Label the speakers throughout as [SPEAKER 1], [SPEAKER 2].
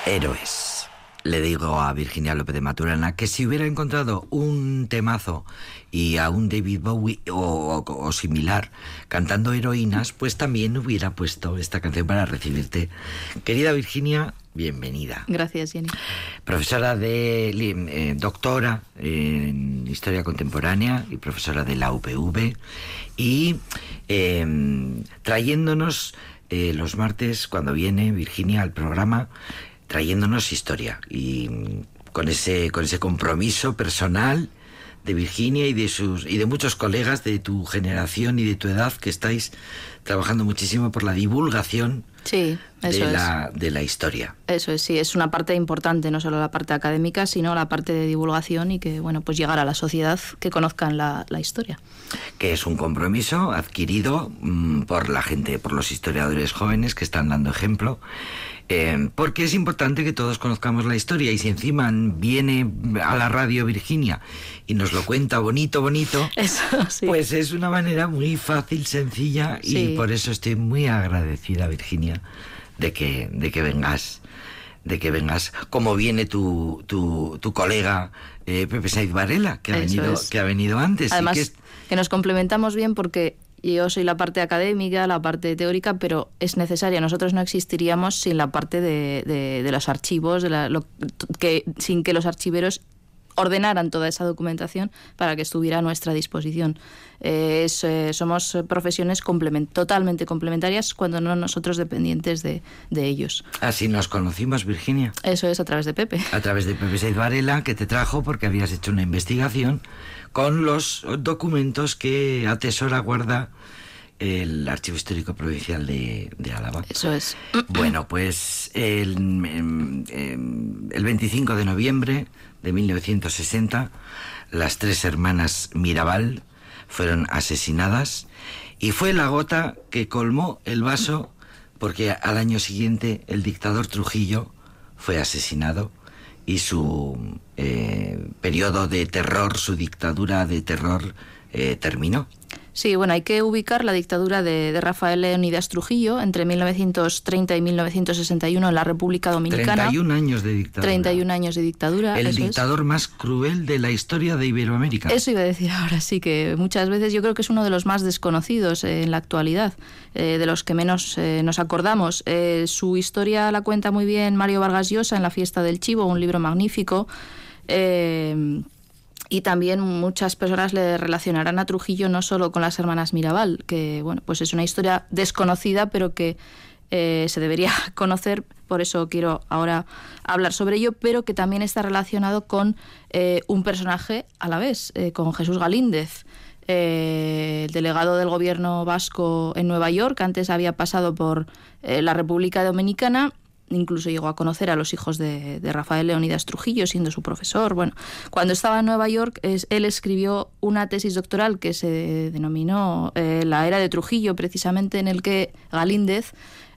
[SPEAKER 1] Héroes. Le digo a Virginia López de Maturana que si hubiera encontrado un temazo y a un David Bowie o similar cantando heroínas, pues también hubiera puesto esta canción para recibirte. Querida Virginia, bienvenida.
[SPEAKER 2] Gracias, Jenny.
[SPEAKER 1] Profesora doctora en Historia Contemporánea y profesora de la UPV y trayéndonos los martes cuando viene Virginia al programa, trayéndonos historia y con ese compromiso personal de Virginia y de muchos colegas de tu generación y de tu edad que estáis trabajando muchísimo por la divulgación.
[SPEAKER 2] Sí,
[SPEAKER 1] de la historia.
[SPEAKER 2] Eso es, sí, es una parte importante, no solo la parte académica, sino la parte de divulgación y que, bueno, pues llegar a la sociedad que conozcan la historia.
[SPEAKER 1] Que es un compromiso adquirido por la gente, por los historiadores jóvenes que están dando ejemplo, porque es importante que todos conozcamos la historia, y si encima viene a la radio Virginia y nos lo cuenta bonito,
[SPEAKER 2] eso, sí.
[SPEAKER 1] Pues es una manera muy fácil, sencilla, sí. Y por eso estoy muy agradecida, Virginia, de que vengas, como viene tu colega Pepe Saiz Varela, que ha venido antes.
[SPEAKER 2] Además, que nos complementamos bien porque yo soy la parte académica, la parte teórica, pero es necesaria. Nosotros no existiríamos sin la parte de los archivos, sin que los archiveros ordenaran toda esa documentación para que estuviera a nuestra disposición. Somos profesiones totalmente complementarias, cuando no nosotros dependientes de ellos.
[SPEAKER 1] Así nos conocimos, Virginia.
[SPEAKER 2] Eso es, a través de Pepe.
[SPEAKER 1] A través de Pepe Saiz Varela, que te trajo porque habías hecho una investigación con los documentos que atesora, guarda el Archivo Histórico Provincial de Álava.
[SPEAKER 2] Eso es.
[SPEAKER 1] Bueno, pues el 25 de noviembre de 1960, las 3 hermanas Mirabal fueron asesinadas, y fue la gota que colmó el vaso, porque al año siguiente el dictador Trujillo fue asesinado y su periodo de terror, su dictadura de terror, terminó.
[SPEAKER 2] Sí, bueno, hay que ubicar la dictadura de Rafael Leónidas Trujillo entre 1930 y 1961 en la República Dominicana.
[SPEAKER 1] 31 años de dictadura.
[SPEAKER 2] 31 años de dictadura.
[SPEAKER 1] El dictador más cruel de la historia de Iberoamérica.
[SPEAKER 2] Eso iba a decir ahora, sí, que muchas veces yo creo que es uno de los más desconocidos en la actualidad, de los que menos nos acordamos. Su historia la cuenta muy bien Mario Vargas Llosa en La Fiesta del Chivo, un libro magnífico. Y también muchas personas le relacionarán a Trujillo no solo con las hermanas Mirabal, que bueno, pues es una historia desconocida, pero que se debería conocer, por eso quiero ahora hablar sobre ello, pero que también está relacionado con un personaje a la vez, con Jesús Galíndez, el delegado del gobierno vasco en Nueva York. Antes había pasado por la República Dominicana. Incluso llegó a conocer a los hijos de Rafael Leónidas Trujillo, siendo su profesor. Bueno, cuando estaba en Nueva York, él escribió una tesis doctoral que se denominó La Era de Trujillo, precisamente, en el que Galíndez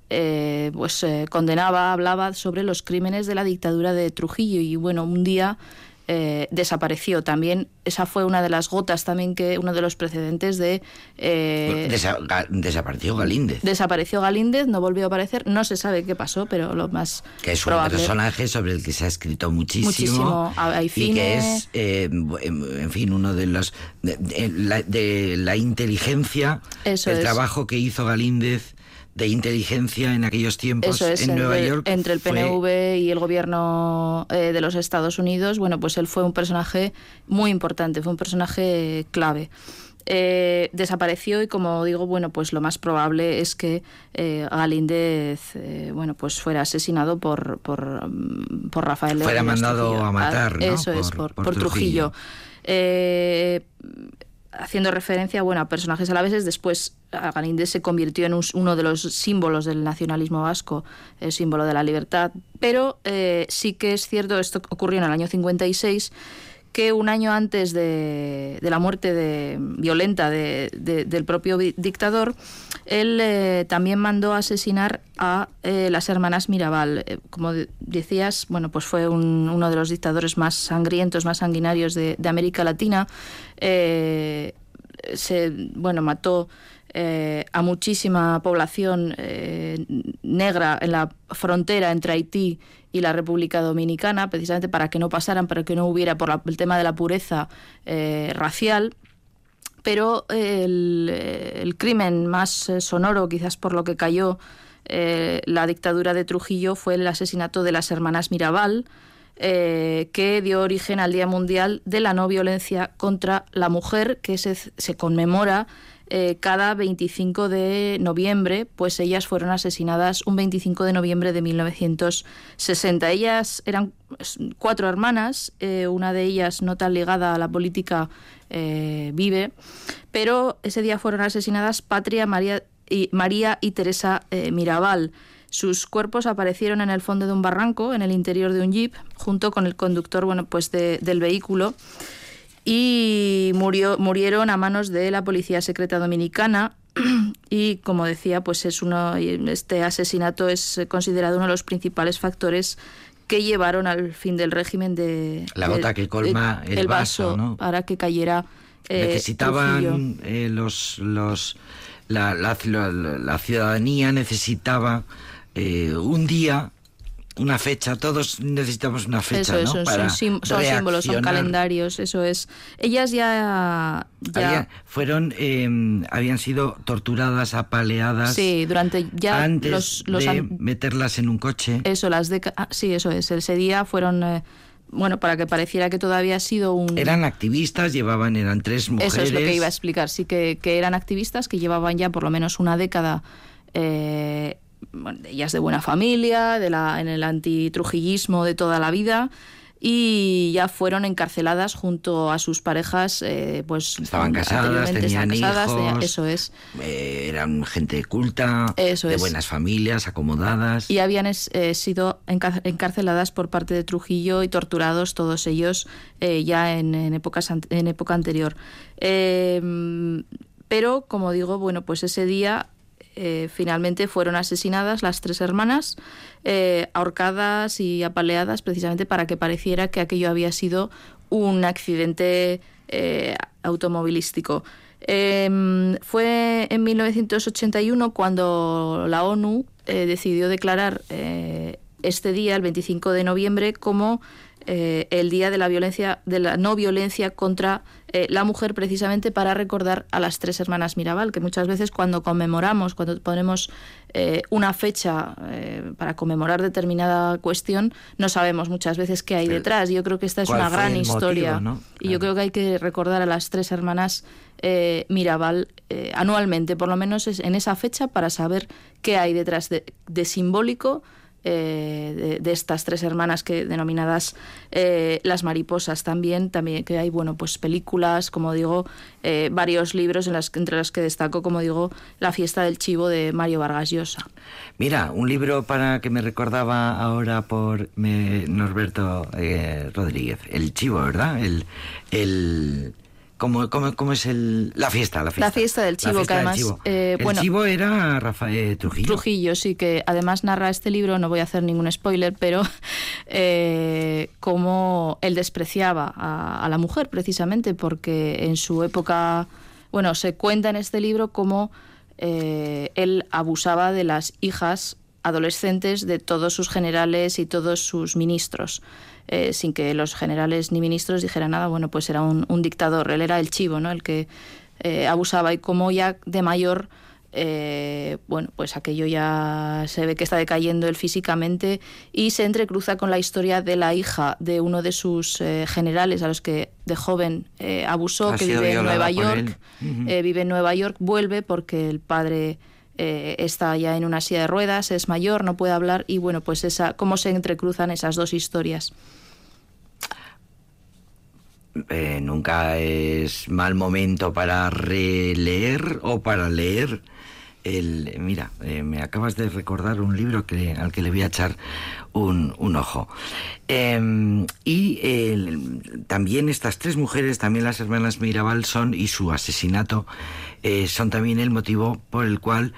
[SPEAKER 2] hablaba sobre los crímenes de la dictadura de Trujillo. Y bueno, un día desapareció también. Esa fue una de las gotas también, uno de los precedentes de...
[SPEAKER 1] Desapareció Galíndez.
[SPEAKER 2] Desapareció Galíndez, no volvió a aparecer, no se sabe qué pasó, pero lo más
[SPEAKER 1] que es
[SPEAKER 2] probable,
[SPEAKER 1] un personaje sobre el que se ha escrito muchísimo
[SPEAKER 2] hay cine,
[SPEAKER 1] y que es, en fin, uno de los... de la inteligencia, el trabajo que hizo Galíndez de inteligencia en aquellos tiempos.
[SPEAKER 2] Eso es,
[SPEAKER 1] en Nueva York.
[SPEAKER 2] Entre el PNV y el gobierno de los Estados Unidos, bueno, pues él fue un personaje muy importante, fue un personaje clave. Desapareció y, como digo, bueno, pues lo más probable es que Galíndez bueno, pues fuera asesinado por Rafael Leónidas
[SPEAKER 1] fuera mandado
[SPEAKER 2] Trujillo.
[SPEAKER 1] A matar, ¿no?
[SPEAKER 2] Eso es, por Trujillo. Haciendo referencia, bueno, a personajes alaveses. Después Galíndez se convirtió en uno de los símbolos del nacionalismo vasco, el símbolo de la libertad. Pero sí que es cierto, esto ocurrió en el año 56, que un año antes de la muerte violenta del propio dictador, él también mandó asesinar a las hermanas Mirabal. Como decías, bueno, pues fue uno de los dictadores más sangrientos, más sanguinarios de América Latina. Mató a muchísima población negra en la frontera entre Haití y la República Dominicana, precisamente para que no pasaran, para que no hubiera, por el tema de la pureza racial. Pero el crimen más sonoro, quizás por lo que cayó la dictadura de Trujillo, fue el asesinato de las hermanas Mirabal, que dio origen al Día Mundial de la No Violencia contra la Mujer, que se conmemora cada 25 de noviembre, pues ellas fueron asesinadas un 25 de noviembre de 1960. Ellas eran 4 hermanas, una de ellas no tan ligada a la política vive, pero ese día fueron asesinadas Patria, María y Teresa Mirabal. Sus cuerpos aparecieron en el fondo de un barranco, en el interior de un jeep, junto con el conductor, del vehículo, y murieron a manos de la Policía Secreta Dominicana. Y, como decía, pues este asesinato es considerado uno de los principales factores que llevaron al fin del régimen de...
[SPEAKER 1] La gota que colma el vaso, ¿no?
[SPEAKER 2] Para que cayera
[SPEAKER 1] necesitaban la ciudadanía necesitaba un día, una fecha. Todos necesitamos una fecha,
[SPEAKER 2] eso,
[SPEAKER 1] ¿no?
[SPEAKER 2] Son símbolos, son calendarios, eso es. Ellas
[SPEAKER 1] habían sido torturadas, apaleadas.
[SPEAKER 2] Sí, durante ya
[SPEAKER 1] antes de meterlas en un coche.
[SPEAKER 2] Eso, sí, eso es. Ese día fueron... para que pareciera que todavía ha sido
[SPEAKER 1] Eran activistas, eran 3 mujeres.
[SPEAKER 2] Eso es lo que iba a explicar, sí, que eran activistas que llevaban ya por lo menos una década, ellas de buena familia, en el antitrujillismo de toda la vida, y ya fueron encarceladas junto a sus parejas,
[SPEAKER 1] estaban casadas, tenían hijos,
[SPEAKER 2] eso es.
[SPEAKER 1] Eran gente culta,
[SPEAKER 2] eso
[SPEAKER 1] de buenas familias, acomodadas.
[SPEAKER 2] Y habían sido encarceladas por parte de Trujillo y torturados todos ellos ya en época anterior. Pero, como digo, pues ese día finalmente fueron asesinadas las 3 hermanas, ahorcadas y apaleadas, precisamente para que pareciera que aquello había sido un accidente automovilístico. Fue en 1981 cuando la ONU decidió declarar este día, el 25 de noviembre, como el Día de la No Violencia contra la Mujer, precisamente para recordar a las 3 hermanas Mirabal, que muchas veces cuando ponemos una fecha para conmemorar determinada cuestión, no sabemos muchas veces qué hay detrás. Yo creo que esta es una gran historia, motivo, ¿no? Y yo creo que hay que recordar a las 3 hermanas Mirabal anualmente, por lo menos en esa fecha, para saber qué hay detrás de simbólico de estas 3 hermanas denominadas las mariposas. También que hay películas, como digo, varios libros entre los que destaco, como digo, La fiesta del chivo, de Mario Vargas Llosa. Mira,
[SPEAKER 1] un libro para que me recordaba ahora por Norberto Rodríguez, El chivo, ¿verdad? ¿Cómo es la fiesta?
[SPEAKER 2] La fiesta del chivo, que además...
[SPEAKER 1] El chivo era Rafael Trujillo.
[SPEAKER 2] Trujillo, sí, que además narra este libro, no voy a hacer ningún spoiler, pero cómo él despreciaba a la mujer, precisamente, porque en su época... se cuenta en este libro cómo él abusaba de las hijas adolescentes de todos sus generales y todos sus ministros. Sin que los generales ni ministros dijeran nada, pues era un dictador. Él era el chivo, ¿no? El que abusaba, y como ya de mayor, pues aquello ya se ve que está decayendo él físicamente, y se entrecruza con la historia de la hija de uno de sus generales a los que de joven abusó, que vive en Nueva York. Vive en Nueva York, vuelve porque el padre... está ya en una silla de ruedas, es mayor, no puede hablar, y pues cómo se entrecruzan esas 2 historias.
[SPEAKER 1] Nunca es mal momento para releer o para leer. Mira, me acabas de recordar un libro al que le voy a echar un ojo. También estas tres mujeres, también las hermanas Mirabal, y su asesinato son también el motivo por el cual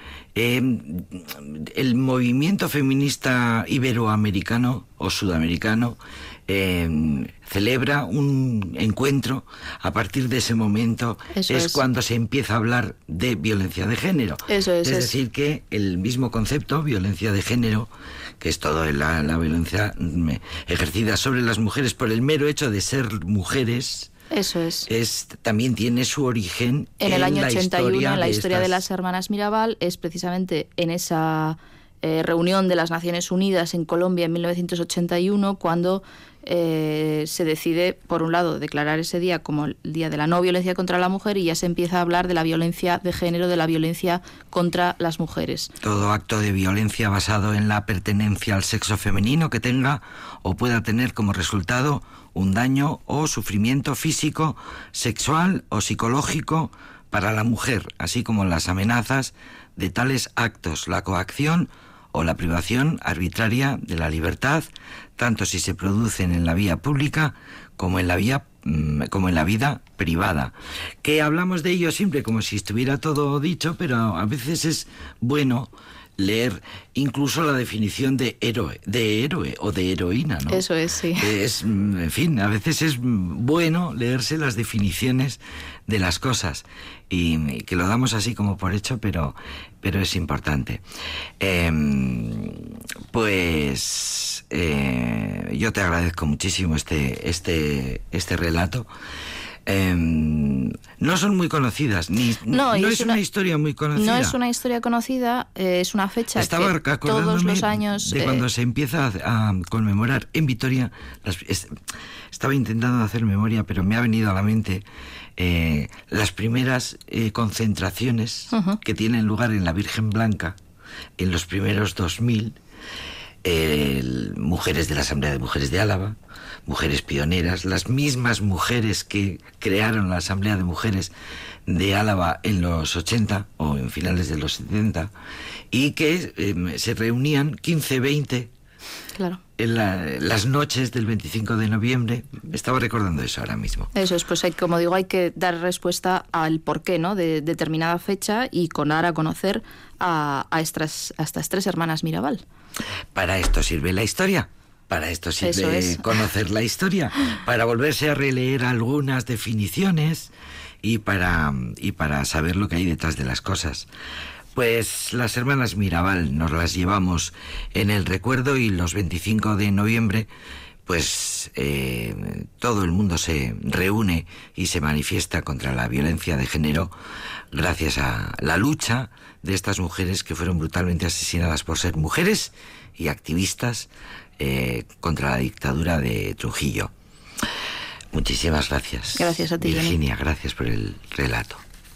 [SPEAKER 1] el movimiento feminista iberoamericano o sudamericano celebra un encuentro. A partir de ese momento es cuando se empieza a hablar de violencia de género. Es decir, que el mismo concepto, violencia de género, que es toda la violencia ejercida sobre las mujeres por el mero hecho de ser mujeres. También tiene su origen
[SPEAKER 2] en el año 81, en la historia de las hermanas Mirabal. Es precisamente en esa reunión de las Naciones Unidas en Colombia en 1981 cuando se decide, por un lado, declarar ese día como el Día de la No Violencia contra la Mujer, y ya se empieza a hablar de la violencia de género, de la violencia contra las mujeres.
[SPEAKER 1] Todo acto de violencia basado en la pertenencia al sexo femenino que tenga o pueda tener como resultado un daño o sufrimiento físico, sexual o psicológico para la mujer, así como las amenazas de tales actos, la coacción o la privación arbitraria de la libertad, tanto si se producen en la vía pública como en la vida privada. Que hablamos de ello siempre como si estuviera todo dicho, pero a veces es bueno leer incluso la definición de héroe o de heroína, ¿no?
[SPEAKER 2] Eso es, sí.
[SPEAKER 1] En fin, a veces es bueno leerse las definiciones de las cosas, y que lo damos así como por hecho, pero es importante. Yo te agradezco muchísimo este relato. No son muy conocidas, no es una historia muy conocida.
[SPEAKER 2] No es una historia conocida, es una fecha
[SPEAKER 1] Estaba
[SPEAKER 2] que todos los años...
[SPEAKER 1] de cuando se empieza a conmemorar en Vitoria. Estaba intentando hacer memoria, pero me ha venido a la mente las primeras concentraciones que tienen lugar en la Virgen Blanca, en los primeros 2000, mujeres de la Asamblea de Mujeres de Álava, mujeres pioneras, las mismas mujeres que crearon la Asamblea de Mujeres de Álava en los 80 o en finales de los 70, y que se reunían 15-20 en las noches del 25 de noviembre. Estaba recordando eso ahora mismo.
[SPEAKER 2] Eso es, pues como digo, hay que dar respuesta al porqué, ¿no?, de determinada fecha, y dar a conocer a estas tres hermanas Mirabal.
[SPEAKER 1] Para esto sirve la historia. Para esto sirve conocer la historia, para volverse a releer algunas definiciones y para saber lo que hay detrás de las cosas. Pues las hermanas Mirabal nos las llevamos en el recuerdo, y los 25 de noviembre pues todo el mundo se reúne y se manifiesta contra la violencia de género gracias a la lucha de estas mujeres que fueron brutalmente asesinadas por ser mujeres y activistas contra la dictadura de Trujillo. Muchísimas gracias.
[SPEAKER 2] Gracias a ti,
[SPEAKER 1] Virginia, gracias por el relato.